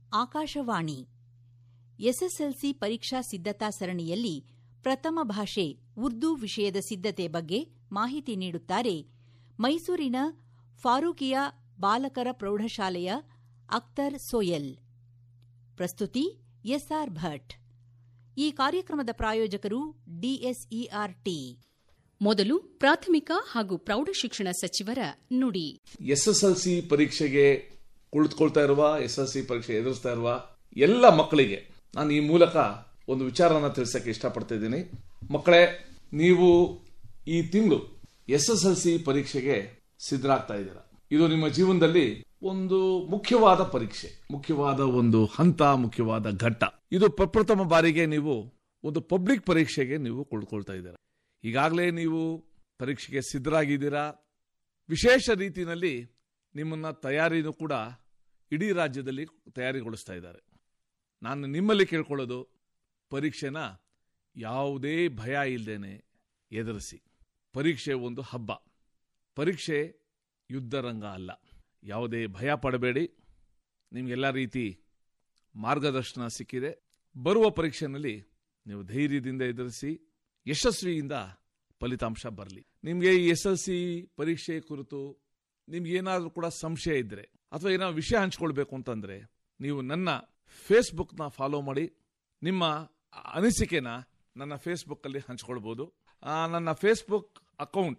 Akashvani SSLC ಪರೀಕ್ಷಾ ಸಿದ್ಧತಾ ಸರಣಿಯಲ್ಲಿ ಪ್ರಥಮ ಭಾಷೆ ಉರ್ದು ವಿಷಯದ ಸಿದ್ಧತೆ ಬಗ್ಗೆ ಮಾಹಿತಿ ನೀಡುತ್ತಾರೆ ಮೈಸೂರಿನ ಫಾರೂಕಿಯಾ ಬಾಲಕರ ಪ್ರೌಢಶಾಲೆಯ ಅಖ್ತರ್ ಸೋಯಲ್. ಪ್ರಸ್ತುತಿ ಎಸ್ಆರ್ ಭಟ್. ಈ ಕಾರ್ಯಕ್ರಮದ ಪ್ರಾಯೋಜಕರು ಡಿಎಸ್ಇಆರ್ಟಿ. ಮೊದಲು ಪ್ರಾಥಮಿಕ ಹಾಗೂ ಪ್ರೌಢಶಿಕ್ಷಣ ಸಚಿವರ ನುಡಿ. ಎಸ್ಎಸ್ಎಲ್ಸಿ ಪರೀಕ್ಷೆಗೆ ಕುಳಿತುಕೊಳ್ತಾ ಇರುವ, ಎಸ್ಎಸ್ಎಲ್ಸಿ ಪರೀಕ್ಷೆ ಎದುರಿಸ್ತಾ ಇರುವ ಎಲ್ಲ ಮಕ್ಕಳಿಗೆ ನಾನು ಈ ಮೂಲಕ ಒಂದು ವಿಚಾರನ ತಿಳಿಸಕ್ಕೆ ಇಷ್ಟಪಡ್ತಾ ಇದ್ದೀನಿ. ಮಕ್ಕಳೇ, ನೀವು ಈ ತಿಂಗಳು ಎಸ್ಎಸ್ಎಲ್ಸಿ ಪರೀಕ್ಷೆಗೆ ಸಿದ್ಧರಾಗ್ತಾ ಇದ್ದೀರಾ. ಇದು ನಿಮ್ಮ ಜೀವನದಲ್ಲಿ ಒಂದು ಮುಖ್ಯವಾದ ಪರೀಕ್ಷೆ, ಮುಖ್ಯವಾದ ಒಂದು ಹಂತ, ಮುಖ್ಯವಾದ ಘಟ್ಟ. ಇದು ಪ್ರಪ್ರಥಮ ಬಾರಿಗೆ ನೀವು ಒಂದು ಪಬ್ಲಿಕ್ ಪರೀಕ್ಷೆಗೆ ನೀವು ಕುಳಿತುಕೊಳ್ತಾ ಇದ್ದೀರಾ. ಈಗಾಗಲೇ ನೀವು ಪರೀಕ್ಷೆಗೆ ಸಿದ್ಧರಾಗಿದ್ದೀರಾ. ವಿಶೇಷ ರೀತಿಯಲ್ಲಿ ನಿಮ್ಮನ್ನ ತಯಾರಿನೂ ಕೂಡ ಇಡೀ ರಾಜ್ಯದಲ್ಲಿ ತಯಾರಿಗೊಳಿಸ್ತಾ ಇದ್ದಾರೆ. ನಾನು ನಿಮ್ಮಲ್ಲಿ ಕೇಳ್ಕೊಳ್ಳೋದು, ಪರೀಕ್ಷೆನ ಯಾವುದೇ ಭಯ ಇಲ್ಲದೇನೆ ಎದುರಿಸಿ. ಪರೀಕ್ಷೆ ಒಂದು ಹಬ್ಬ, ಪರೀಕ್ಷೆ ಯುದ್ಧರಂಗ ಅಲ್ಲ. ಯಾವುದೇ ಭಯ ಪಡಬೇಡಿ. ನಿಮಗೆಲ್ಲ ರೀತಿ ಮಾರ್ಗದರ್ಶನ ಸಿಕ್ಕಿದೆ. ಬರುವ ಪರೀಕ್ಷೆಯಲ್ಲಿ ನೀವು ಧೈರ್ಯದಿಂದ ಎದುರಿಸಿ ಯಶಸ್ವಿಯಿಂದ ಫಲಿತಾಂಶ ಬರಲಿ. ನಿಮಗೆ ಈ ಎಸ್ಎಲ್ಸಿ ಪರೀಕ್ಷೆ ಕುರಿತು ನಿಮ್ಗೇನಾದ್ರೂ ಕೂಡ ಸಂಶಯ ಇದ್ರೆ ಅಥವಾ ಏನಾದ್ರು ವಿಷಯ ಹಂಚ್ಕೊಳ್ಬೇಕು ಅಂತಂದ್ರೆ ನೀವು ನನ್ನ ಫೇಸ್ಬುಕ್ನ ಫಾಲೋ ಮಾಡಿ. ನಿಮ್ಮ ಅನಿಸಿಕೆನ ನನ್ನ ಫೇಸ್ಬುಕ್ ಅಲ್ಲಿ ಹಂಚ್ಕೊಳ್ಬಹುದು. ನನ್ನ ಫೇಸ್ಬುಕ್ ಅಕೌಂಟ್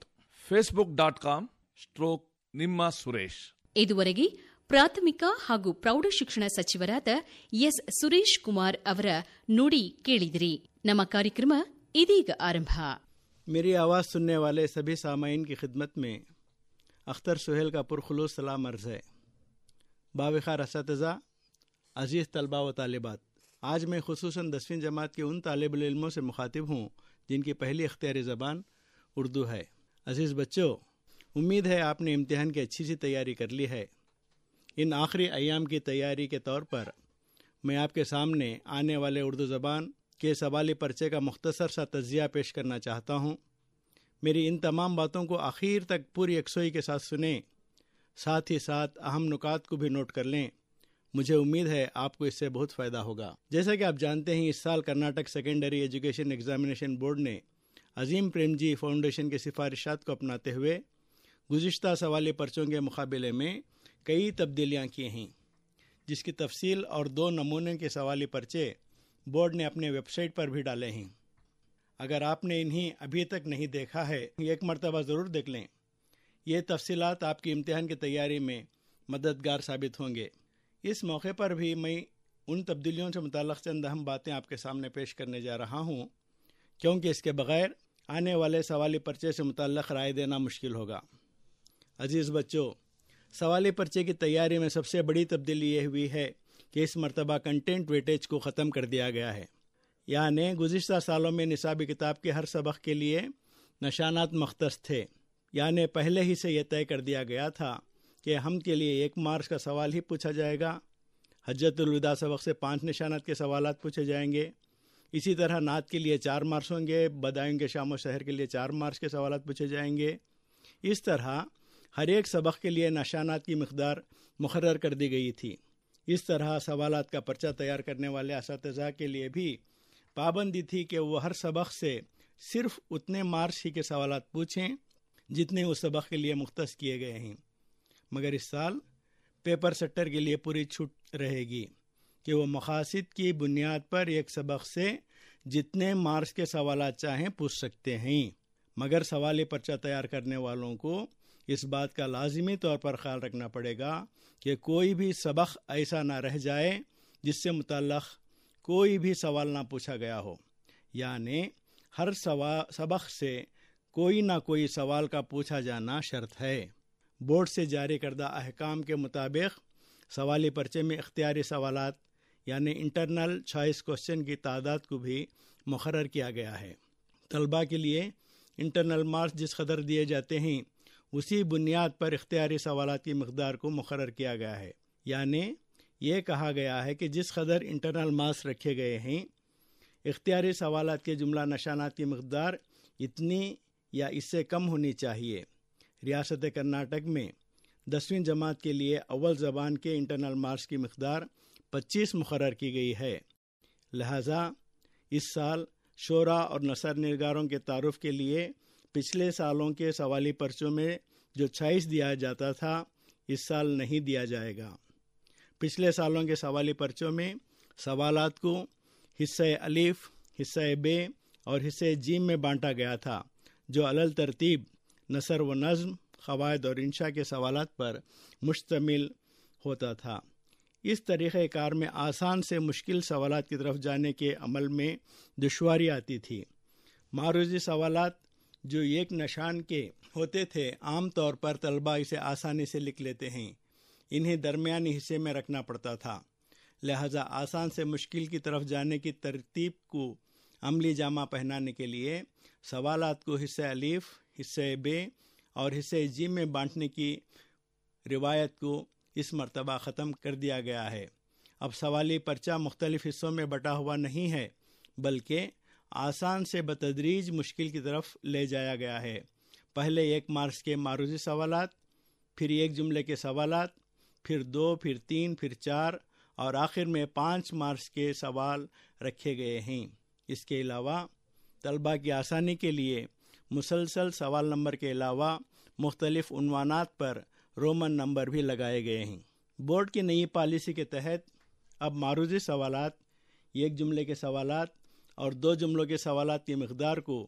facebook.com/ನಿಮ್ಮ ಸುರೇಶ್. ಇದುವರೆಗೆ ಪ್ರಾಥಮಿಕ ಹಾಗೂ ಪ್ರೌಢಶಿಕ್ಷಣ ಸಚಿವರಾದ ಎಸ್ ಸುರೇಶ್ ಕುಮಾರ್ ಅವರ ನುಡಿ ಕೇಳಿದಿರಿ. ನಮ್ಮ ಕಾರ್ಯಕ್ರಮ ಇದೀಗ ಆರಂಭ. मेरी आवाज़ सुनने वाले सभी सामाईन की खिदमत में अख्तर सोहेल का पुरखुलूस सलाम अर्ज़ है. बावखार असातिज़ा, अज़ीज़ तलबा व तालिबात, आज मैं खुसूसन 10वीं जमात के उन तालिब इल्मों से मुखातिब हूँ जिनकी पहली इख्तियारी ज़बान उर्दू है. अज़ीज़ बच्चों, उम्मीद है आपने इम्तिहान की अच्छी सी तैयारी कर ली है. इन आखिरी अयाम की तैयारी के तौर पर मैं आपके सामने आने वाले उर्दू ज़बान के सवाली पर्चे का मुख्तसर सा तज्जिया पेश करना चाहता हूँ. मेरी इन तमाम बातों को आखिर तक पूरी यकसोई के साथ सुनें, साथ ही साथ अहम नुकात को भी नोट कर लें. मुझे उम्मीद है आपको इससे बहुत फ़ायदा होगा. जैसा कि आप जानते हैं, इस साल Karnataka secondary education examination board ने अजीम प्रेमजी फाउंडेशन की सिफारिशात को अपनाते हुए गुज़िश्ता सवाली पर्चों के मुकाबले में कई तब्दीलियाँ की हैं, जिसकी तफसील और 2 नमूने के सवाली पर्चे बोर्ड ने अपने वेबसाइट पर भी डाले हैं. अगर आपने इन्हें अभी तक नहीं देखा है, एक मरतबा ज़रूर देख लें. ये तफसीलात आपकी इम्तिहान की तैयारी में मददगार साबित होंगे. इस मौके पर भी मैं उन तब्दीलियों से मुताल्लिक़ चंद अहम बातें आपके सामने पेश करने जा रहा हूँ, क्योंकि इसके बगैर आने वाले सवाली पर्चे से मुताल्लिक़ राय देना मुश्किल होगा. अजीज़ बच्चों, सवाली पर्चे की तैयारी में सबसे बड़ी तब्दीली ये हुई है कि इस मरतबा कंटेंट वेटेज को ख़त्म कर दिया गया है. यानी गुज़िश्ता सालों में निसाबी किताब के हर सबक के लिए निशानात मख्तस थे. यानी पहले ही से यह तय कर दिया गया था कि हम के लिए 1 मार्क्स का सवाल ही पूछा जाएगा. हज्जतुल विदा सबक से 5 निशानात के सवालात पूछे जाएंगे. इसी तरह नात के लिए 4 मार्क्स होंगे. बदायूं के शाम व शहर के लिए 4 मार्क्स के सवालात पूछे जाएंगे. इस तरह हर एक सबक के लिए निशानात की मिक़दार मुक़र्रर कर दी गई थी. इस तरह सवालात का पर्चा तैयार करने वाले असातिज़ा के लिए भी पाबंदी थी कि वो हर सबक से सिर्फ उतने मार्क्स ही के सवालात पूछें जितने उस सबक के लिए मुख्तस किए गए हैं. मगर इस साल पेपर सेटर के लिए पूरी छूट रहेगी कि वो मकासद की बुनियाद पर एक सबक से जितने मार्क्स के सवालात चाहें पूछ सकते हैं. मगर सवाली पर्चा तैयार करने वालों को इस बात का लाजिमी तौर पर ख्याल रखना पड़ेगा कि कोई भी सबक ऐसा ना रह जाए जिससे मुताल्लिक़ कोई भी सवाल ना पूछा गया हो. यानी हर सबक से कोई ना कोई सवाल का पूछा जाना शर्त है. बोर्ड से जारी करदा अहकाम के मुताबिक सवाली पर्चे में इख्तियारी सवालात यानी इंटरनल चॉइस क्वेश्चन की तादाद को भी मुक़र्रर किया गया है. तलबा के लिए इंटरनल मार्क्स जिस कदर दिए जाते हैं, उसी बुनियाद पर इख्तियारी सवालात की मक़दार को मुक़र्रर किया गया है. यानी ये कहा गया है कि जिस कदर इंटरनल मार्क्स रखे गए हैं, इख्तियारी सवालात के जुमला निशानात की मक़दार इतनी या इससे कम होनी चाहिए. रियासत कर्नाटक में 10वीं जमात के लिए अव्वल ज़बान के इंटरनल मार्क्स की मक़दार 25 मुकर्रर की गई है। लिहाजा इस साल शोरा और नसर निगारों के तारुफ के लिए पिछले सालों के सवाली पर्चों में जो चॉइस दिया जाता था, इस साल नहीं दिया जाएगा। पिछले सालों के सवाली पर्चों में सवालात को हिस्से अलीफ, हिस्से बे और हिस्से जीम में बांटा गया था, जो अलल तरतीब नसर व नज़्म, क़वायद और इंशा के सवालात पर मुश्तमिल होता था। इस तरीक़े कार में आसान से मुश्किल सवालात की तरफ जाने के अमल में दुश्वारी आती थी। मारूजी सवालात जो एक निशान के होते थे, आम तौर पर तलबा इसे आसानी से लिख लेते हैं। इन्हें दरमियानी हिस्से में रखना पड़ता था। लिहाजा आसान से मुश्किल की तरफ जाने की तरतीब को अमली जामा पहनाने के लिए सवालात को हिस्से अलीफ, हिस्से बे और हिस्से जीम में बांटने की रिवायत को इस मरतबा ख़त्म कर दिया गया है। अब सवाली पर्चा मुख्तलिफ हिस्सों में बटा हुआ नहीं है, बल्कि आसान से बतदरीज मुश्किल की तरफ ले जाया गया है। पहले 1 मार्क्स के मारूजी सवालात, फिर 1 जुमले के सवालात, फिर 2, फिर 3, फिर 4 और आखिर में 5 मार्क्स के सवाल रखे गए हैं। इसके अलावा तलबा की आसानी के लिए मुसलसल सवाल नंबर के अलावा मुख्तलिफ उन्वानात पर रोमन नंबर भी लगाए गए हैं। बोर्ड की नई पॉलिसी के तहत अब मारूजी सवालात, 1 जुमले के सवालात और 2 जुमलों के सवालात की मिक़दार को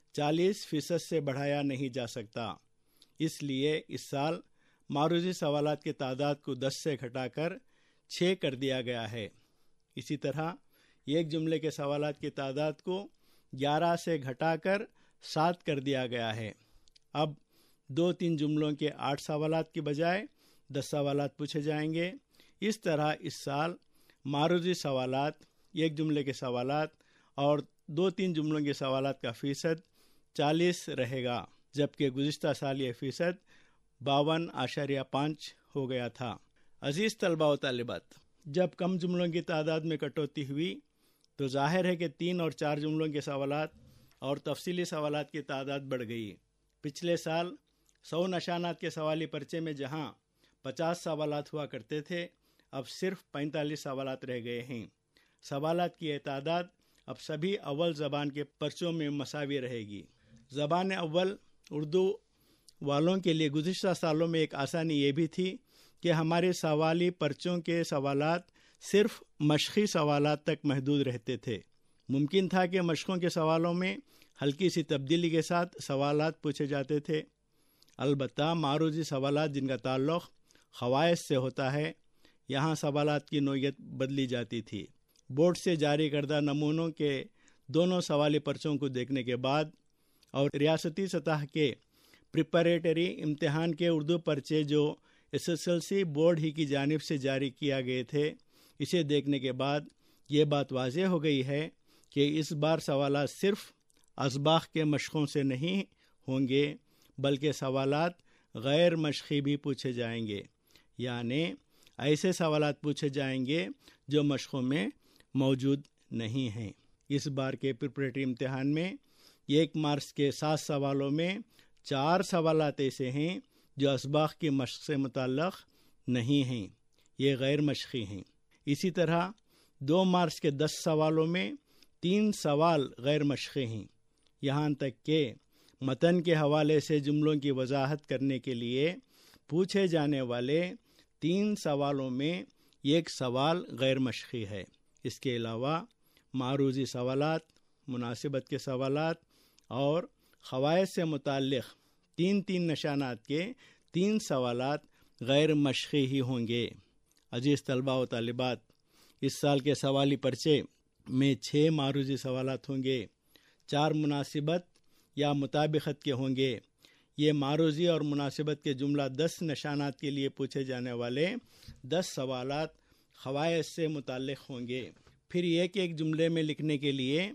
40% से बढ़ाया नहीं जा सकता। इसलिए इस साल मारूजी सवालात की तादाद को 10 से घटाकर 6 कर दिया गया है। इसी तरह 1 जुमले के सवालात की तादाद को 11 से घटाकर 7 कर दिया गया है। अब 2-3 जुमलों के 8 सवालात की बजाय 10 सवालात पूछे जाएंगे। इस तरह इस साल मारूजी सवालात, 1 जुमले के सवालात और 2-3 जुमलों के सवालात का फ़ीसद 40 रहेगा, जबकि गुज़िश्ता साल ये फ़ीसद 52.5 हो गया था। अजीज़ तलबा व तालिबात, जब कम जुमलों की तादाद में कटौती हुई तो ज़ाहिर है कि 3 और 4 जुमलों के सवालात और तफसीली सवालात की तादाद बढ़ गई। पिछले साल 100 निशानात के सवाली पर्चे में जहां 50 सवालात हुआ करते थे, अब सिर्फ 45 सवालात रह गए हैं। सवालात की यह तादाद अब सभी अव्वल ज़बान के पर्चों में मसावी रहेगी। ज़बान अव्वल उर्दू वालों के लिए गुज़िश्ता सालों में एक आसानी ये भी थी कि हमारे सवाली पर्चों के सवालात सिर्फ मशक़ी सवालात तक महदूद रहते थे। मुमकिन था कि मशक़ों के सवालों में हल्की सी तब्दीली के साथ सवालात पूछे जाते थे। अलबत्ता मारूजी सवालात जिनका ताल्लुक़ ख़वाइद से होता है, यहाँ सवालात की नोयत बदली जाती थी। बोर्ड से जारी करदा नमूनों के दोनों सवाली पर्चों को देखने के बाद और रियासती सतह के प्रिपरेटरी इम्तिहान के उर्दू पर्चे जो SSLC बोर्ड ही की जानिब से जारी किया गए थे, इसे देखने के बाद ये बात वाज़ेह हो गई है कि इस बार सवालात सिर्फ असबाख के मशक़ों से नहीं होंगे, बल्कि सवालात गैर मशक़ी भी पूछे जाएंगे। यानी ऐसे सवालात पूछे जाएंगे जो मशक़ों में मौजूद नहीं हैं। इस बार के प्रिपरेटरी इम्तिहान में 1 मार्क्स के 7 सवालों में 4 सवालात ऐसे हैं जो असबाख की मशक़ से मुतल्लक़ नहीं हैं, ये गैर मशक़ी हैं। इसी तरह 2 मार्क्स के 10 सवालों में 3 सवाल गैर मशक़ी हैं। यहाँ तक कि मतन के हवाले से जुमलों की वजाहत करने के लिए पूछे जाने वाले 3 सवालों में 1 सवाल गैर मशक़ी है। इसके अलावा मारूजी सवालात, मुनासिबत के सवालात और ख़वाइद से मुताल्लिक़ 3-3 निशानात के 3 सवालात गैर मशक़ी ही होंगे। अजीज़ तलबा व तालिबात, इस साल के सवाली पर्चे में 6 मारूजी सवालात होंगे, 4 मुनासिबत या मुताबिक़त के होंगे। ये मारूजी और मुनासिबत के जुमला 10 निशानात के लिए पूछे जाने वाले 10 सवालात ख़वाइद से मुताल्लिक़ होंगे। फिर एक जुमले में लिखने के लिए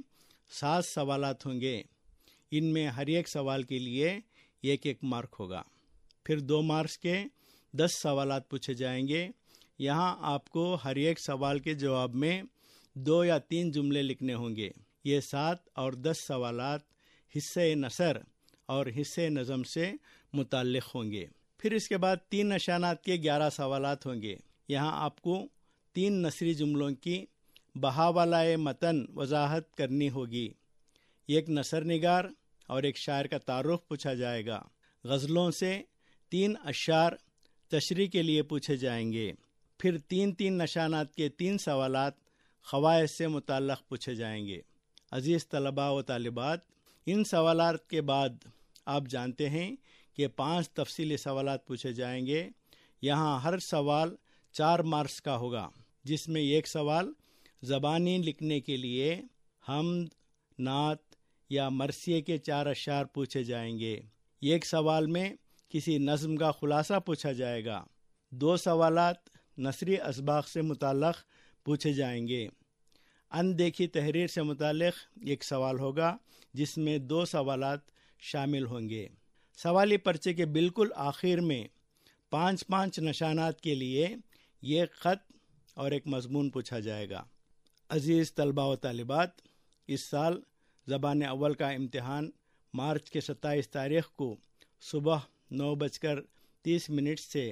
7 सवालात होंगे। इनमें हर एक सवाल के लिए 1-1 मार्क होगा। फिर 2 मार्क्स के 10 सवालात पूछे जाएंगे। यहाँ आपको हर एक सवाल के जवाब में 2 या 3 जुमले लिखने होंगे। ये 7 और 10 सवालात हिस्से नसर और हिस्से नज़म से मुताल्लिक़ होंगे। फिर इसके बाद 3 निशानात के 11 सवालात होंगे। यहाँ आपको 3 नसरी जुमलों की बहावलाए मतन वजाहत करनी होगी। एक नसर निगार और एक शायर का तारुफ पूछा जाएगा। गज़लों से 3 अशार तशरीह के लिए पूछे जाएंगे। फिर 3-3 नशानात के 3 सवालात ख़वाइद से मुताल्लिक़ पूछे जाएंगे। अज़ीज़ तलबा व तालिबात, इन सवालात के बाद आप जानते हैं कि 5 तफसीली सवालात पूछे जाएंगे। यहाँ हर सवाल 4 मार्क्स का होगा, जिसमें एक सवाल ज़बानी लिखने के लिए हम्द, नात या मरसिए के 4 अशार पूछे जाएंगे। एक सवाल में किसी नज़्म का खुलासा पूछा जाएगा। 2 सवालात नसरी असबाक से मुताल्लिक़ पूछे जाएंगे। अनदेखी तहरीर से मुताल्लिक़ एक सवाल होगा, जिसमें 2 सवालात शामिल होंगे। सवाली पर्चे के बिल्कुल आखिर में 5-5 नशानात के लिए एक ख़त और एक मज़मून पूछा जाएगा। अज़ीज़ तलबा व तालिबात, इस साल ज़बान अव्वल का इम्तिहान मार्च के 27 तारीख़ को सुबह 9:30 से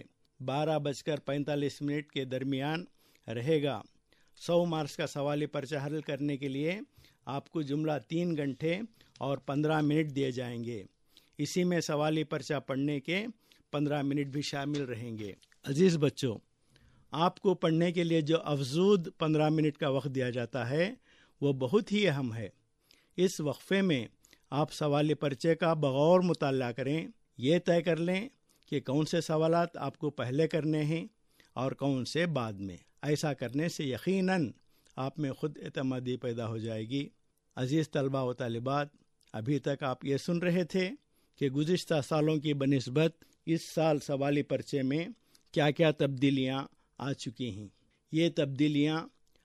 12:45 के दरमियान रहेगा। 100 मार्क्स का सवाली पर्चा हल करने के लिए आपको जुमला 3 घंटे और 15 मिनट दिए जाएंगे। इसी में सवाली पर्चा पढ़ने के 15 मिनट भी शामिल रहेंगे। अजीज़ बच्चों, आपको पढ़ने के लिए जो अफजूद 15 मिनट का वक्त दिया जाता है वो बहुत ही अहम है। इस वक्फे में आप सवाली पर्चे का बगौर मुताला करें। ये तय कर लें कि कौन से सवालात आपको पहले करने हैं और कौन से बाद में। ऐसा करने से यकीनन आप में खुद एतमादी पैदा हो जाएगी। अजीज़ तलबा व तालिबात, अभी तक आप ये सुन रहे थे कि गुज़िश्ता सालों की बनिस्बत इस साल सवाली पर्चे में क्या क्या तब्दीलियाँ आ चुकी हैं। ये तब्दीलियाँ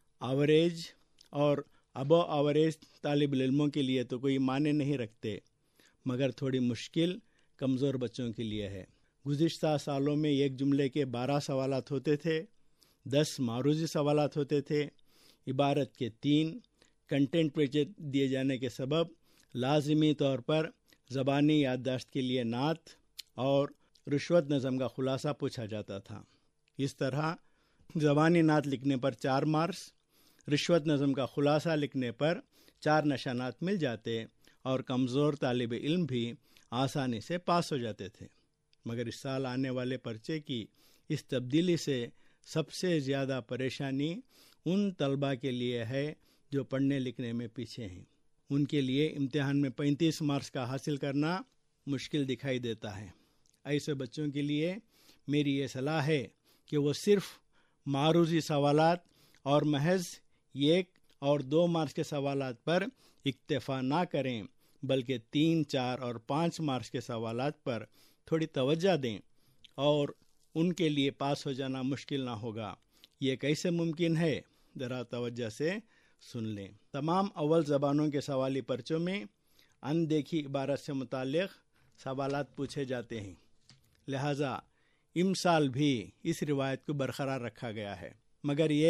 एवरेज और अबो एवरेज तालिब इल्मों के लिए तो कोई माने नहीं रखते, मगर थोड़ी मुश्किल कमज़ोर बच्चों के लिए है। गुज़िश्ता सालों में एक जुमले के 12 सवालात होते थे, 10 मारूजी सवालात होते थे। इबारत के 3 कंटेंट पेज दिए जाने के सबब लाजिमी तौर पर ज़बानी याददाश्त के लिए नात और रुश्वत नज़म का खुलासा पूछा जाता था। इस तरह ज़बानी नात लिखने पर 4 मार्क्स, रुश्वत नज़म का खुलासा लिखने पर 4 नशानात मिल जाते और कमज़ोर तालिब इल्म भी आसानी से पास हो जाते थे। मगर इस साल आने वाले पर्चे की इस तब्दीली से सबसे ज़्यादा परेशानी उन तलबा के लिए है जो पढ़ने लिखने में पीछे हैं। उनके लिए इम्तिहान में 35 मार्क्स का हासिल करना मुश्किल दिखाई देता है। ऐसे बच्चों के लिए मेरी ये सलाह है कि वो सिर्फ़ मारूजी सवालात और महज 1 और 2 मार्क्स के सवालात पर इक्तफ़ा ना करें, बल्कि 3, 4 और 5 मार्क्स के सवालात पर थोड़ी तवज्जो दें और उनके लिए पास हो जाना मुश्किल ना होगा। ये कैसे मुमकिन है, ज़रा तवज्जो से सुन लें। तमाम अव्वल ज़बानों के सवाली पर्चों में अनदेखी इबारत से मुताल्लिक़ सवालात पूछे जाते हैं, लिहाजा इस साल भी इस रिवायत को बरकरार रखा गया है। मगर ये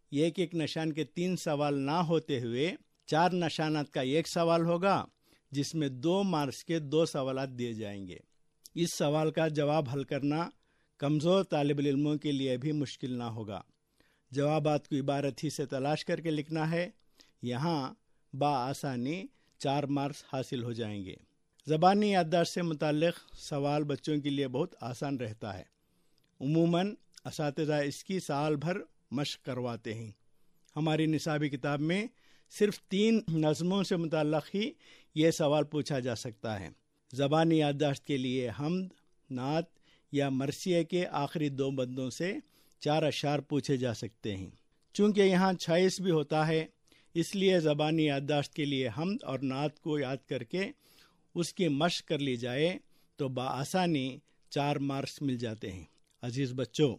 एक निशान के 3 सवाल ना होते हुए 4 निशानात का एक सवाल होगा, जिसमें 2 मार्क्स के 2 सवालात दिए जाएंगे। इस सवाल का जवाब हल करना कमज़ोर तालिब इल्मों के लिए भी मुश्किल ना होगा। जवाबात को इबारत ही से तलाश करके लिखना है। यहाँ बाआसानी 4 मार्क्स हासिल हो जाएंगे। ज़बानी याददाश्त से मुताल्लिक़ सवाल बच्चों के लिए बहुत आसान रहता है। उमूमन असातिज़ा इसकी साल भर मश्क करवाते हैं। हमारी निसाबी किताब में सिर्फ 3 नज़मों से मुताल्लिक़ ही ये सवाल पूछा जा सकता है। ज़बानी याददाश्त के लिए हम्द, नात या मरसिए के आखिरी 2 बंदों से 4 अशार पूछे जा सकते हैं। चूँकि यहाँ 26 भी होता है, इसलिए ज़बानी याददाश्त के लिए हम्द और नात को याद करके उसकी मश्क कर ली जाए तो बाआसानी 4 मार्क्स मिल जाते हैं। अजीज़ बच्चों,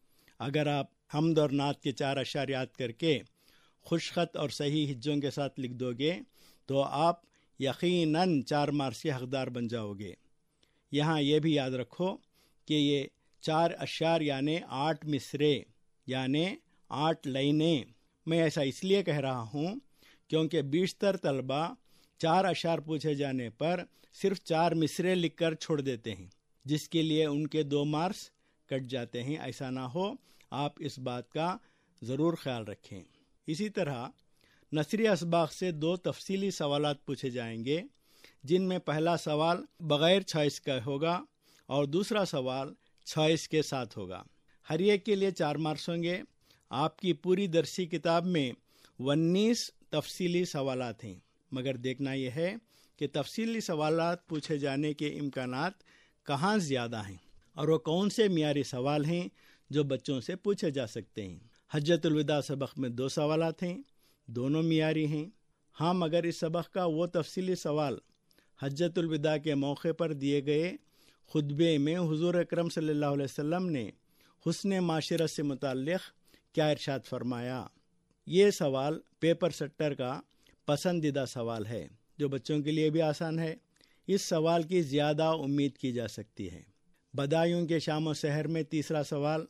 अगर आप हम्द और नात के 4 अशार याद करके खुशखत और सही हिज्जों के साथ लिख दोगे तो आप यकीनन 4 मार्क्स के हकदार बन जाओगे। यहाँ ये भी याद रखो कि ये 4 अशार यानी 8 मिसरे यानी 8 लाइनें। मैं ऐसा इसलिए कह रहा हूँ क्योंकि बेशतर तलबा 4 अशार पूछे जाने पर सिर्फ 4 मिसरे लिखकर छोड़ देते हैं, जिसके लिए उनके 2 मार्क्स कट जाते हैं। ऐसा ना हो, आप इस बात का ضرور خیال رکھیں۔ اسی طرح نثری اسباق سے 2 تفصیلی سوالات پوچھے جائیں گے، جن میں پہلا سوال بغیر چوائس کا ہوگا اور دوسرا سوال چوائس کے ساتھ ہوگا۔ ہر ایک کے لیے 4 مارکس ہوں گے۔ آپ کی پوری درسی کتاب میں 19 تفصیلی سوالات ہیں، مگر دیکھنا یہ ہے کہ تفصیلی سوالات پوچھے جانے کے امکانات کہاں زیادہ ہیں اور وہ کون سے معیاری سوال ہیں جو بچوں سے پوچھے جا سکتے ہیں۔ حجۃ الوداع سبق میں 2 سوالات ہیں، دونوں معیاری ہیں۔ ہاں، مگر اس سبق کا وہ تفصیلی سوال حجۃ الوداع کے موقع پر دیے گئے خطبے میں حضور اکرم صلی اللہ علیہ وسلم نے حسن معاشرت سے متعلق کیا ارشاد فرمایا، یہ سوال پیپر سیٹر کا پسندیدہ سوال ہے جو بچوں کے لیے بھی آسان ہے۔ اس سوال کی زیادہ امید کی جا سکتی ہے۔ بدایوں کے شام و سحر میں تیسرا سوال،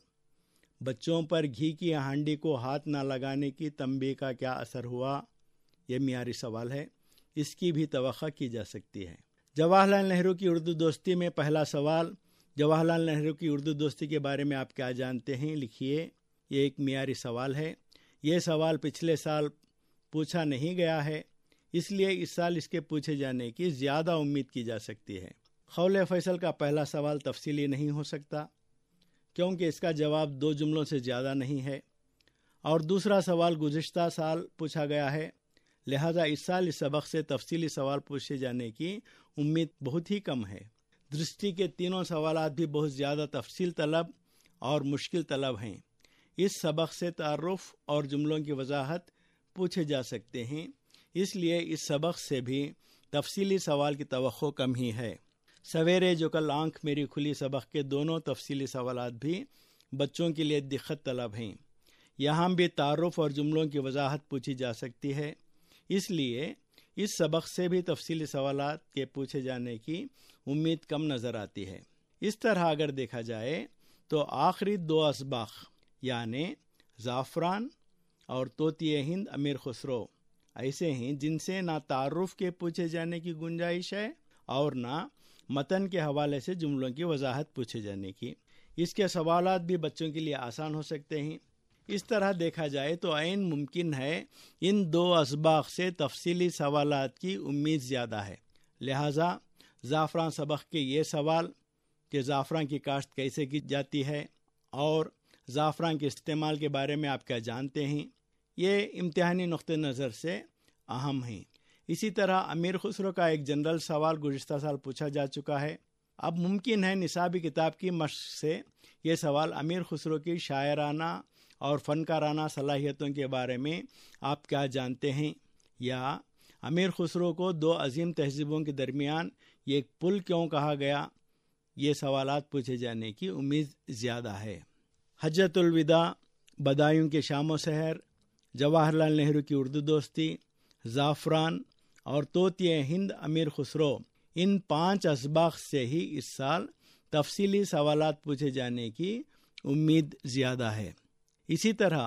بچوں پر گھی کی ہانڈی کو ہاتھ نہ لگانے کی تنبیہ کا کیا اثر ہوا، یہ معیاری سوال ہے، اس کی بھی توقع کی جا سکتی ہے۔ جواہر لال نہرو کی اردو دوستی میں پہلا سوال، جواہر لال نہرو کی اردو دوستی کے بارے میں آپ کیا جانتے ہیں، لکھیے۔ یہ ایک معیاری سوال ہے۔ یہ سوال پچھلے سال پوچھا نہیں گیا ہے، اس لیے اس سال اس کے پوچھے جانے کی زیادہ امید کی جا سکتی ہے۔ قول فیصل کا پہلا سوال تفصیلی نہیں ہو سکتا کیونکہ اس کا جواب 2 جملوں سے زیادہ نہیں ہے، اور دوسرا سوال گزشتہ سال پوچھا گیا ہے، لہذا اس سال اس سبق سے تفصیلی سوال پوچھے جانے کی امید بہت ہی کم ہے۔ درستی کے تینوں سوالات بھی بہت زیادہ تفصیل طلب اور مشکل طلب ہیں۔ اس سبق سے تعارف اور جملوں کی وضاحت پوچھے جا سکتے ہیں، اس لیے اس سبق سے بھی تفصیلی سوال کی توقع کم ہی ہے۔ سویرے جو کل آنکھ میری کھلی سبق کے دونوں تفصیلی سوالات بھی بچوں کے لیے دقت طلب ہیں۔ یہاں بھی تعارف اور جملوں کی وضاحت پوچھی جا سکتی ہے، اس لیے اس سبق سے بھی تفصیلی سوالات کے پوچھے جانے کی امید کم نظر آتی ہے۔ اس طرح اگر دیکھا جائے تو آخری 2 اسباق یعنی زعفران اور طوطی ہند امیر خسرو ایسے ہیں جن سے نہ تعارف کے پوچھے جانے کی گنجائش ہے اور نہ متن کے حوالے سے جملوں کی وضاحت پوچھے جانے کی۔ اس کے سوالات بھی بچوں کے لیے آسان ہو سکتے ہیں۔ اس طرح دیکھا جائے تو عین ممکن ہے ان 2 اسباق سے تفصیلی سوالات کی امید زیادہ ہے۔ لہذا زعفران سبق کے یہ سوال کہ زعفران کی کاشت کیسے کی جاتی ہے اور زعفران کے استعمال کے بارے میں آپ کیا جانتے ہیں، یہ امتحانی نقطہ نظر سے اہم ہیں۔ اسی طرح امیر خسرو کا ایک جنرل سوال گزشتہ سال پوچھا جا چکا ہے۔ اب ممکن ہے نصابی کتاب کی مشق سے یہ سوال امیر خسرو کی شاعرانہ اور فنکارانہ صلاحیتوں کے بارے میں آپ کیا جانتے ہیں، یا امیر خسرو کو 2 عظیم تہذیبوں کے درمیان یہ ایک پل کیوں کہا گیا، یہ سوالات پوچھے جانے کی امید زیادہ ہے۔ حجۃ الوداع، بدایوں کے شام و سحر، جواہر لال نہرو کی اردو دوستی، زعفران اور طوطی ہند امیر خسرو، ان 5 اسباق سے ہی اس سال تفصیلی سوالات پوچھے جانے کی امید زیادہ ہے۔ اسی طرح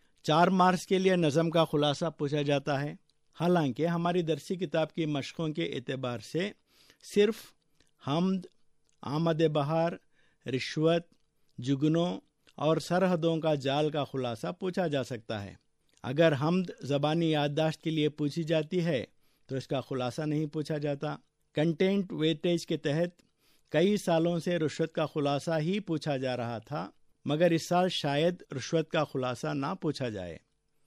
4 مارچ کے لیے نظم کا خلاصہ پوچھا جاتا ہے۔ حالانکہ ہماری درسی کتاب کی مشقوں کے اعتبار سے صرف حمد، آمد بہار، رشوت، جگنوں اور سرحدوں کا جال کا خلاصہ پوچھا جا سکتا ہے۔ اگر حمد زبانی یادداشت کے لیے پوچھی جاتی ہے تو اس کا خلاصہ نہیں پوچھا جاتا۔ کنٹینٹ ویٹیج کے تحت کئی سالوں سے رشوت کا خلاصہ ہی پوچھا جا رہا تھا، مگر اس سال شاید رشوت کا خلاصہ نہ پوچھا جائے۔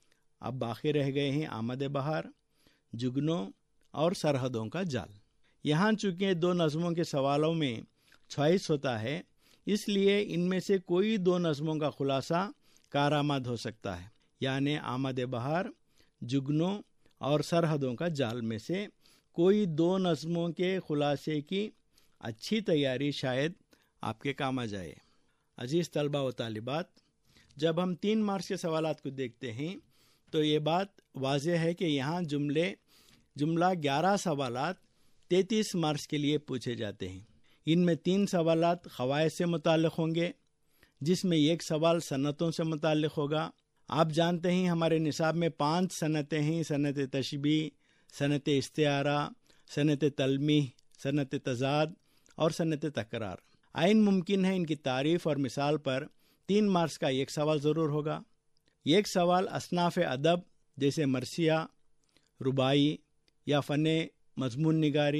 اب باقی رہ گئے ہیں آمد بہار، جگنوں اور سرحدوں کا جال۔ یہاں چونکہ 2 نظموں کے سوالوں میں چوائس ہوتا ہے، اس لیے ان میں سے کوئی 2 نظموں کا خلاصہ کارآمد ہو سکتا ہے، یعنی آمد بہار، جگنوں اور سرحدوں کا جال میں سے کوئی 2 نظموں کے خلاصے کی اچھی تیاری شاید آپ کے کام آ جائے۔ عزیز طلبہ و طالبات، جب ہم 3 مارچ کے سوالات کو دیکھتے ہیں تو یہ بات واضح ہے کہ یہاں جملہ 11 سوالات 33 مارچ کے لیے پوچھے جاتے ہیں۔ ان میں 3 سوالات قواعد سے متعلق ہوں گے، جس میں 1 سوال صنعتوں سے متعلق ہوگا۔ آپ جانتے ہیں ہمارے نصاب میں 5 صنعتیں ہیں: صنعت تشبیہ، صنعت استعارہ، صنعت تلمیح، صنعت تضاد اور صنعت تکرار۔ عین ممکن ہے ان کی تعریف اور مثال پر 3 مارچ کا 1 سوال ضرور ہوگا۔ एक सवाल असनाफ़ अदब जैसे मरसिया, रुबाई या फ़न मज़मून निगारी,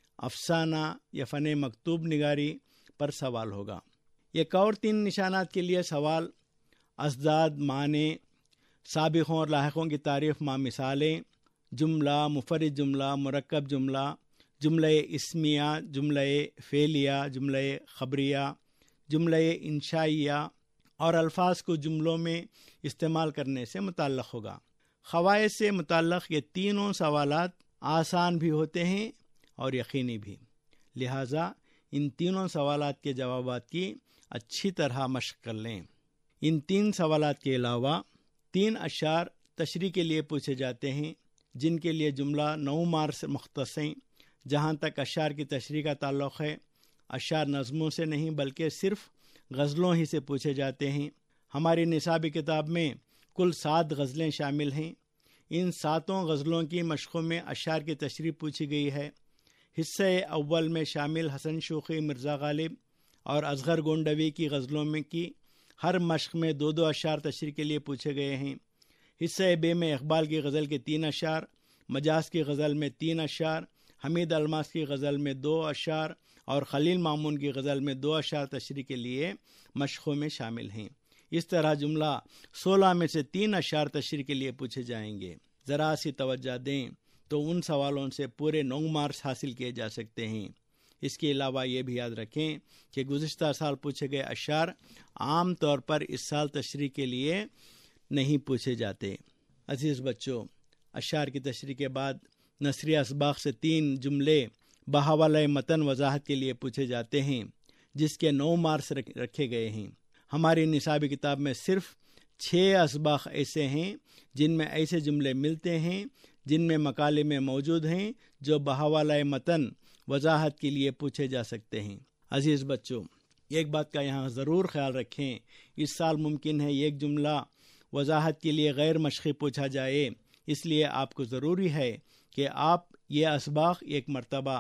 अफसाना या फ़न मकतूब निगारी पर सवाल होगा। एक और 3 निशानात के लिए सवाल अज़दाद, माने, साबिक़ों और लाहिक़ों की तारीफ़ मा मिसालें, जुमला, मुफ़रद जुमला, मुरक्कब जुमला, जुमला इस्मिया, जुमला फ़ेलिया, जुमला ख़बरिया, जुमला इंशाइया और अल्फाज को जुमलों में इस्तेमाल करने से मुताल्लिक़ होगा। ख़वाइद से मुताल्लिक़ ये तीनों सवालात आसान भी होते हैं और यकीनी भी, लिहाजा इन तीनों सवालात के जवाबात की अच्छी तरह मशक़ कर लें। इन 3 सवालात के अलावा 3 अशार तशरीह के लिए पूछे जाते हैं, जिनके लिए जुमला 9 मार्क्स मुख्तस हैं। जहाँ तक अशार की तशरीह का ताल्लुक़ है, अशार नज़मों से नहीं बल्कि सिर्फ़ गज़लों ही से पूछे जाते हैं। हमारी निसाबी किताब में कुल 7 गज़लें शामिल हैं। इन 7 गज़लों की मशक़ों में अशार की तशरीह पूछी गई है। हिस्से अव्वल में शामिल हसन शोखी, मिर्ज़ा गालिब और असग़र गोंडवी की गज़लों में की हर मशक़ में 2-2 अशार तशरीह के लिए पूछे गए हैं। हिस्से बे में इक़बाल की गज़ल के 3 अशार, मजाज की गज़ल में 3 अशार, हमीद अलमास की गज़ल में 2 अशार और खलील मामून की गज़ल में 2 अशार तशरीह के लिए मशक़ों में शामिल हैं। इस तरह जुमला 16 में से 3 अशार तशरीह के लिए पूछे जाएंगे। ज़रा सी तवज्जो दें तो उन सवालों से पूरे 9 मार्क्स हासिल किए जा सकते हैं। इसके अलावा ये भी याद रखें कि गुज़िश्ता साल पूछे गए अशार आम तौर पर इस साल तशरीह के लिए नहीं पूछे जाते। अजीज़ बच्चों, अशार की तशरीह के बाद नसरी असबाक़ से 3 जुमले बहवाले मतन वजाहत के लिए पूछे जाते हैं, जिसके 9 मार्क्स रखे गए हैं। हमारी निसाबी किताब में सिर्फ 6 असबाक़ ऐसे हैं जिनमें ऐसे जुमले मिलते हैं जिनमें मकाले में मौजूद हैं जो बहवाले मतन वजाहत के लिए पूछे जा सकते हैं। अजीज़ बच्चों, एक बात का यहाँ ज़रूर ख्याल रखें, इस साल मुमकिन है एक जुमला वजाहत के लिए गैर मशक़ी पूछा जाए, इसलिए आपको ज़रूरी है कि आप ये असबाक़ एक मरतबा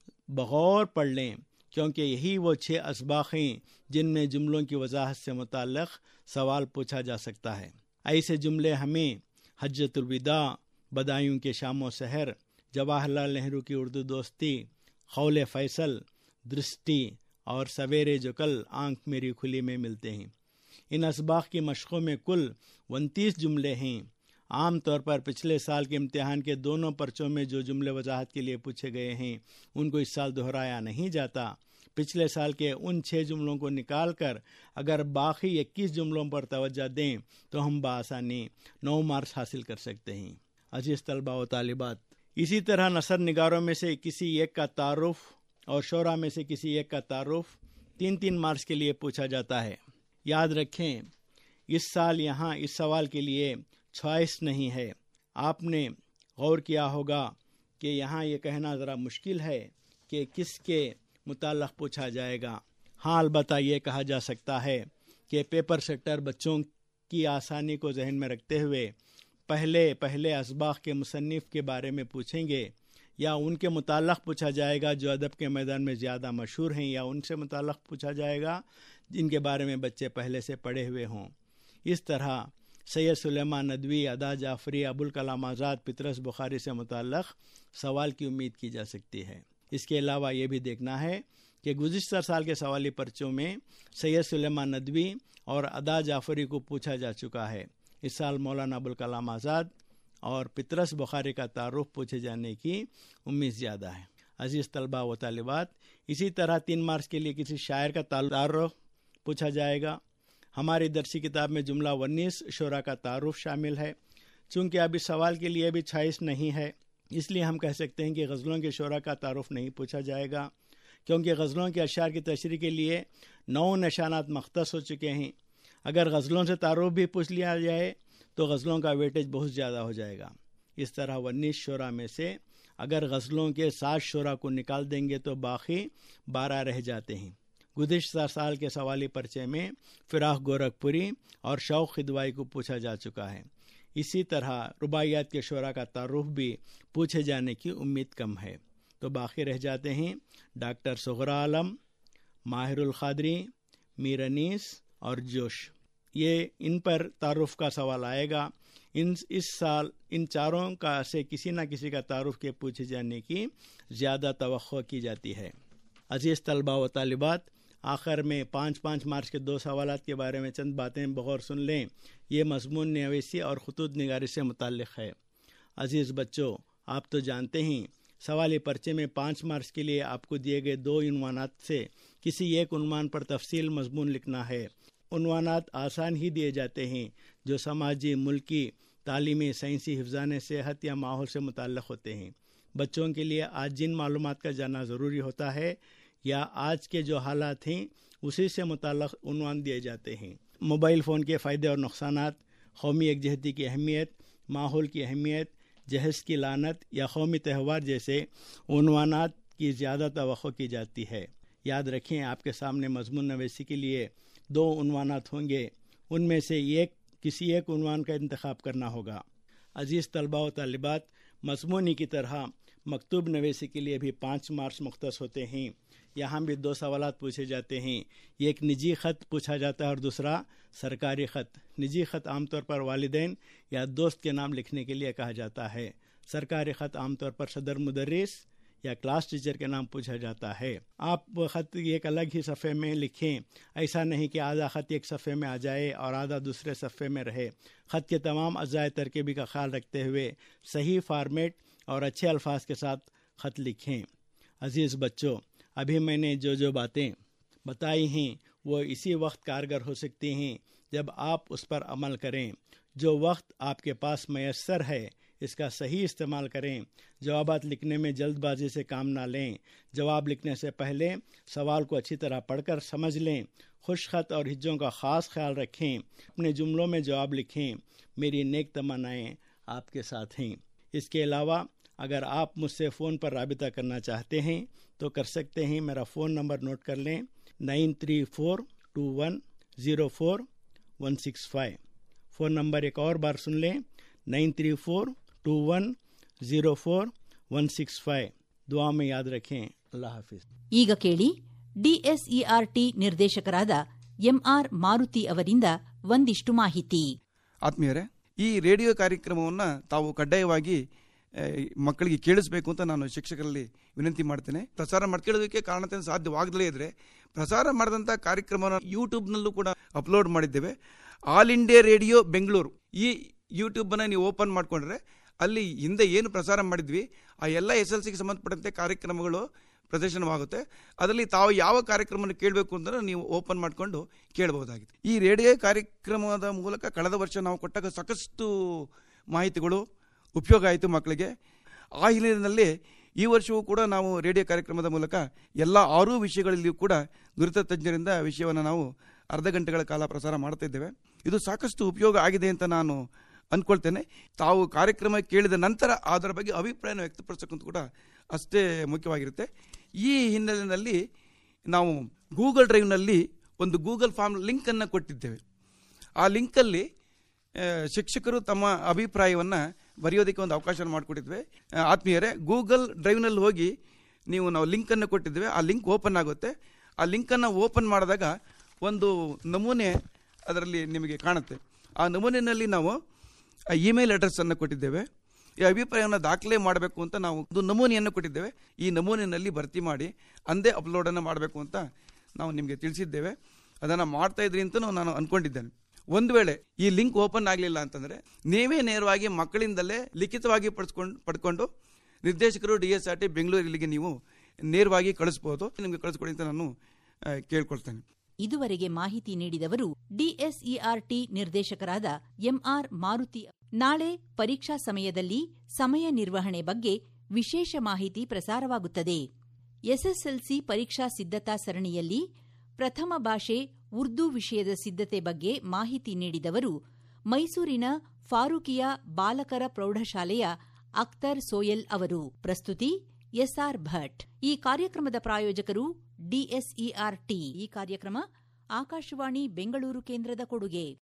बग़ौर पढ़ लें, क्योंकि यही वो 6 असबाक़ हैं जिनमें जुमलों की वजाहत से मुताल्लिक़ सवाल पूछा जा सकता है। ऐसे जुमले हमें हज्जतुल विदा, बदायूं के शामो सहर, जवाहरलाल नेहरू की उर्दू दोस्ती, खौले फैसल, दृष्टि और सवेरे जो कल आँख मेरी खुली में मिलते हैं। इन असबाक़ की मशक़ों में कुल 29 जुमले हैं। आम तौर पर पिछले साल के इम्तिहान के दोनों पर्चों में जो जुमले वजाहत के लिए पूछे गए हैं उनको इस साल दोहराया नहीं जाता। पिछले साल के उन 6 जुमलों को निकाल कर अगर बाकी 21 जुमलों पर तवज्जो दें तो हम बआसानी 9 मार्क्स हासिल कर सकते हैं। अजीज़ तलबा व तालिबात, इसी तरह नसर निगारों में से किसी एक का तारुफ और शोरा में से किसी एक का तारुफ 3-3 मार्क्स के लिए पूछा जाता है। याद रखें, इस साल यहाँ इस सवाल के लिए चॉइस नहीं है। आपने गौर किया होगा कि यहाँ ये कहना ज़रा मुश्किल है कि किसके मुताल्लिक़ पूछा जाएगा। हाँ, अलबत्ता ये कहा जा सकता है कि पेपर सेक्टर बच्चों की आसानी को जहन में रखते हुए पहले असबाक़ के मुसन्निफ़ के बारे में पूछेंगे या उनके मुताल्लिक़ पूछा जाएगा जो अदब के मैदान में ज़्यादा मशहूर हैं, या उनसे मुताल्लिक़ पूछा जाएगा जिनके बारे में बच्चे पहले से पढ़े हुए हों। इस तरह सैयद सुलेमान नदवी, अदा जाफ़री, अबुल कलाम आज़ाद, पितरस बुखारी से मुताल्लिक़ सवाल की उम्मीद की जा सकती है। इसके अलावा ये भी देखना है कि गुज़िश्ता साल के सवाली पर्चों में सैयद सुलेमान नदवी और अदा जाफ़री को पूछा जा चुका है। इस साल मौलाना अबुल कलाम आज़ाद और पितरस बुखारी का तारुफ पूछे जाने की उम्मीद ज़्यादा है। अजीज़ तलबा व तालिबात, इसी तरह 3 मार्क्स के लिए किसी शायर का तारुफ पूछा जाएगा। हमारी दरसी किताब में जुमला 19 शोरा का तारुफ शामिल है। चूँकि अब इस सवाल के लिए भी चॉइस नहीं है, इसलिए हम कह सकते हैं कि गज़लों के शोरा का तारुफ नहीं पूछा जाएगा, क्योंकि गज़लों के अशार की तशरीह के लिए 9 निशानात मख्तस हो चुके हैं। अगर गज़लों से तारुफ भी पूछ लिया जाए तो गज़लों का वेटेज बहुत ज़्यादा हो जाएगा। इस तरह 19 शोरा में से अगर गज़लों के 7 शोरा को निकाल देंगे तो बाकी 12 रह जाते हैं। गुज़िश्ता साल के सवाली पर्चे में फ़िराक़ गोरखपुरी और शौक़ खिदवाई को पूछा जा चुका है। इसी तरह रुबाइयात के शोरा का तारुफ भी पूछे जाने की उम्मीद कम है। तो बाकी रह जाते हैं डॉक्टर सुग़रा आलम, माहिरुल क़ादरी, मीर अनीस और जोश। ये इन पर तारुफ का सवाल आएगा। इस साल इन चारों का से किसी न किसी का तारुफ के पूछे जाने की ज़्यादा तवक्को की जाती है। अजीज़ तलबा व तालिबात, आखिर में 5 मार्च के 2 सवालात के बारे में चंद बातें बगौर सुन लें। ये मज़मून नवीसी और ख़ुतूत निगारी से मुताल्लिक़ है। अजीज़ बच्चों, आप तो जानते हैं सवाली पर्चे में 5 मार्च के लिए आपको दिए गए 2 उन्वानात से किसी एक उन्वान पर तफसील मज़मून लिखना है। उन्वानात आसान ही दिए जाते हैं जो समाजी, मुल्की, तालीमी, साइंसी, हिफ्ज़ाने सेहत या माहौल से मुताल्लिक़ होते हैं। बच्चों के लिए आज जिन मालूमात का जानना ज़रूरी होता है या आज के जो हालात हैं उसी से मुताल्लिक़ उन्वान दिए जाते हैं। मोबाइल फ़ोन के फ़ायदे और नुक़सानात, कौमी यकजहती की अहमियत, माहौल की अहमियत, जहेज़ की लानत या कौमी त्यौहार जैसे उन्वानात की ज़्यादा तवक्को की जाती है। याद रखें, आपके सामने मज़मून नवीसी के लिए 2 उन्वानात होंगे, उनमें से किसी एक उन्वान का इंतखाब करना होगा। अजीज़ तलबा व तालिबात, मज़मूनी की तरह मकतूब नवीसी के लिए भी 5 मार्च मुख्तस होते हैं। यहाँ भी 2 सवालात पूछे जाते हैं। एक निजी ख़त पूछा जाता है और दूसरा सरकारी ख़त। निजी ख़त आमतौर पर वालिदैन या दोस्त के नाम लिखने के लिए कहा जाता है। सरकारी ख़त आमतौर पर सदर मुदर्रिस या क्लास टीचर के नाम पूछा जाता है। आप ख़त एक अलग ही सफ़े में लिखें, ऐसा नहीं कि आधा ख़त एक सफ़े में आ जाए और आधा दूसरे सफ़े में रहे। ख़त के तमाम अज़ाए तरकीबी का ख्याल रखते हुए सही फॉर्मेट और अच्छे अल्फाज के साथ ख़त लिखें। अजीज़ बच्चों, अभी मैंने जो बातें बताई हैं वो इसी वक्त कारगर हो सकती हैं जब आप उस पर अमल करें। जो वक्त आपके पास मैसर है इसका सही इस्तेमाल करें। जवाबात लिखने में जल्दबाजी से काम ना लें। जवाब लिखने से पहले सवाल को अच्छी तरह पढ़कर समझ लें। खुश ख़त और हिज्जों का ख़ास ख्याल रखें। अपने जुमलों में जवाब लिखें। मेरी नेक तमन्नाएं आपके साथ हैं। इसके अलावा अगर आप मुझसे फ़ोन पर राबिता करना चाहते हैं तो कर सकते हैं। मेरा फ़ोन नंबर नोट कर लें, 9342104165। फ़ोन नंबर एक और बार सुन लें, 9342104165। दुआ में याद रखें। अल्लाह हाफिज़। ಈಗ ಕೇಳಿ ಡಿಎಸ್ಇಆರ್ಟಿ ನಿರ್ದೇಶಕರಾದ ಎಂಆರ್ ಮಾರುತಿ ಅವರಿಂದ ಒಂದಿಷ್ಟು ಮಾಹಿತಿ. ಆತ್ಮೀಯರೇ, ಈ ರೇಡಿಯೋ ಕಾರ್ಯಕ್ರಮವನ್ನು ತಾವು ಕಡ್ಡಾಯವಾಗಿ ಮಕ್ಕಳಿಗೆ ಕೇಳಿಸಬೇಕು ಅಂತ ನಾನು ಶಿಕ್ಷಕರಲ್ಲಿ ವಿನಂತಿ ಮಾಡ್ತೇನೆ. ಪ್ರಸಾರ ಮಾಡ್ಕೊಳ್ಳೋದಕ್ಕೆ ಕಾರಣದಿಂದ ಸಾಧ್ಯವಾಗದಲೇ ಇದ್ರೆ ಪ್ರಸಾರ ಮಾಡಿದಂಥ ಕಾರ್ಯಕ್ರಮವನ್ನು ಯೂಟ್ಯೂಬ್ನಲ್ಲೂ ಕೂಡ ಅಪ್ಲೋಡ್ ಮಾಡಿದ್ದೇವೆ. ಆಲ್ ಇಂಡಿಯಾ ರೇಡಿಯೋ ಬೆಂಗಳೂರು ಈ ಯೂಟ್ಯೂಬನ್ನು ನೀವು ಓಪನ್ ಮಾಡಿಕೊಂಡ್ರೆ ಅಲ್ಲಿ ಹಿಂದೆ ಏನು ಪ್ರಸಾರ ಮಾಡಿದ್ವಿ ಆ ಎಲ್ಲ SLCಗೆ ಸಂಬಂಧಪಟ್ಟಂತೆ ಕಾರ್ಯಕ್ರಮಗಳು ಪ್ರದರ್ಶನವಾಗುತ್ತೆ. ಅದರಲ್ಲಿ ತಾವು ಯಾವ ಕಾರ್ಯಕ್ರಮವನ್ನು ಕೇಳಬೇಕು ಅಂತ ನೀವು ಓಪನ್ ಮಾಡಿಕೊಂಡು ಕೇಳಬಹುದಾಗಿದೆ. ಈ ರೇಡಿಯೋ ಕಾರ್ಯಕ್ರಮದ ಮೂಲಕ ಕಳೆದ ವರ್ಷ ನಾವು ಕೊಟ್ಟಾಗ ಸಾಕಷ್ಟು ಮಾಹಿತಿಗಳು ಉಪಯೋಗ ಆಯಿತು ಮಕ್ಕಳಿಗೆ. ಆ ಹಿನ್ನೆಲೆಯಲ್ಲಿ ಈ ವರ್ಷವೂ ಕೂಡ ನಾವು ರೇಡಿಯೋ ಕಾರ್ಯಕ್ರಮದ ಮೂಲಕ ಎಲ್ಲ 6 ವಿಷಯಗಳಲ್ಲಿಯೂ ಕೂಡ ನುರಿತ ತಜ್ಞರಿಂದ ವಿಷಯವನ್ನು ನಾವು ಅರ್ಧ ಗಂಟೆಗಳ ಕಾಲ ಪ್ರಸಾರ ಮಾಡ್ತಾ ಇದ್ದೇವೆ. ಇದು ಸಾಕಷ್ಟು ಉಪಯೋಗ ಆಗಿದೆ ಅಂತ ನಾನು ಅಂದ್ಕೊಳ್ತೇನೆ. ತಾವು ಕಾರ್ಯಕ್ರಮ ಕೇಳಿದ ನಂತರ ಅದರ ಬಗ್ಗೆ ಅಭಿಪ್ರಾಯನ ವ್ಯಕ್ತಪಡಿಸೋಕ್ಕಂತೂ ಕೂಡ ಅಷ್ಟೇ ಮುಖ್ಯವಾಗಿರುತ್ತೆ. ಈ ಹಿನ್ನೆಲೆಯಲ್ಲಿ ನಾವು ಗೂಗಲ್ ಡ್ರೈವ್ನಲ್ಲಿ ಒಂದು ಗೂಗಲ್ ಫಾರ್ಮ್ ಲಿಂಕನ್ನು ಕೊಟ್ಟಿದ್ದೇವೆ. ಆ ಲಿಂಕಲ್ಲಿ ಶಿಕ್ಷಕರು ತಮ್ಮ ಅಭಿಪ್ರಾಯವನ್ನು ಬರೆಯೋದಕ್ಕೆ ಒಂದು ಅವಕಾಶ ಮಾಡಿಕೊಟ್ಟಿದ್ವಿ. ಆತ್ಮೀಯರೇ, ಗೂಗಲ್ ಡ್ರೈವ್ನಲ್ಲಿ ಹೋಗಿ ನಾವು ಲಿಂಕನ್ನು ಕೊಟ್ಟಿದ್ದೇವೆ. ಆ ಲಿಂಕ್ ಓಪನ್ ಆಗುತ್ತೆ. ಆ ಲಿಂಕನ್ನು ಓಪನ್ ಮಾಡಿದಾಗ ಒಂದು ನಮೂನೆ ಅದರಲ್ಲಿ ನಿಮಗೆ ಕಾಣುತ್ತೆ. ಆ ನಮೂನೆಯಲ್ಲಿ ನಾವು ಇಮೇಲ್ ಅಡ್ರೆಸ್ಸನ್ನು ಕೊಟ್ಟಿದ್ದೇವೆ. ಈ ಅಭಿಪ್ರಾಯವನ್ನು ದಾಖಲೆ ಮಾಡಬೇಕು ಅಂತ ನಾವು ಒಂದು ನಮೂನೆಯನ್ನು ಕೊಟ್ಟಿದ್ದೇವೆ. ಈ ನಮೂನೆಯಲ್ಲಿ ಭರ್ತಿ ಮಾಡಿ ಅಂದೇ ಅಪ್ಲೋಡನ್ನು ಮಾಡಬೇಕು ಅಂತ ನಾವು ನಿಮಗೆ ತಿಳಿಸಿದ್ದೇವೆ. ಅದನ್ನು ಮಾಡ್ತಾ ಇದ್ರಿ ಅಂತ ನಾನು ಅಂದ್ಕೊಂಡಿದ್ದೇನೆ. ಒಂದು ವೇಳೆ ಈ ಲಿಂಕ್ ಓಪನ್ ಆಗಲಿಲ್ಲ ಅಂತಂದರೆ ನೀವೇ ನೇರವಾಗಿ ಮಕ್ಕಳಿಂದಲೇ ಲಿಖಿತವಾಗಿ ಪಡ್ಕೊಂಡು ನಿರ್ದೇಶಕರು DSRT ಬೆಂಗಳೂರು ಇಲ್ಲಿಗೆ ನೀವು ನೇರವಾಗಿ ಕಳಿಸ್ಬೋದು. ನಿಮಗೆ ಕಳಿಸ್ಕೊಡಿ ಅಂತ ನಾನು ಕೇಳ್ಕೊಳ್ತೇನೆ. ಇದುವರೆಗೆ ಮಾಹಿತಿ ನೀಡಿದವರು ಡಿಎಸ್ಇಆರ್ಟಿ ನಿರ್ದೇಶಕರಾದ ಎಂಆರ್ ಮಾರುತಿ. ನಾಳೆ ಪರೀಕ್ಷಾ ಸಮಯದಲ್ಲಿ ಸಮಯ ನಿರ್ವಹಣೆ ಬಗ್ಗೆ ವಿಶೇಷ ಮಾಹಿತಿ ಪ್ರಸಾರವಾಗುತ್ತದೆ. ಎಸ್ಎಸ್ಎಲ್ಸಿ ಪರೀಕ್ಷಾ ಸಿದ್ಧತಾ ಸರಣಿಯಲ್ಲಿ ಪ್ರಥಮ ಭಾಷೆ ಉರ್ದು ವಿಷಯದ ಸಿದ್ಧತೆ ಬಗ್ಗೆ ಮಾಹಿತಿ ನೀಡಿದವರು ಮೈಸೂರಿನ ಫಾರೂಕಿಯಾ ಬಾಲಕರ ಪ್ರೌಢಶಾಲೆಯ ಅಖ್ತರ್ ಸೋಯಲ್ ಅವರು. ಪ್ರಸ್ತುತಿ ಎಸ್ಆರ್ ಭಟ್. ಈ ಕಾರ್ಯಕ್ರಮದ ಪ್ರಾಯೋಜಕರು ಡಿಎಸ್ಇಆರ್ಟಿ. ಈ ಕಾರ್ಯಕ್ರಮ ಆಕಾಶವಾಣಿ ಬೆಂಗಳೂರು ಕೇಂದ್ರದ ಕೊಡುಗೆ.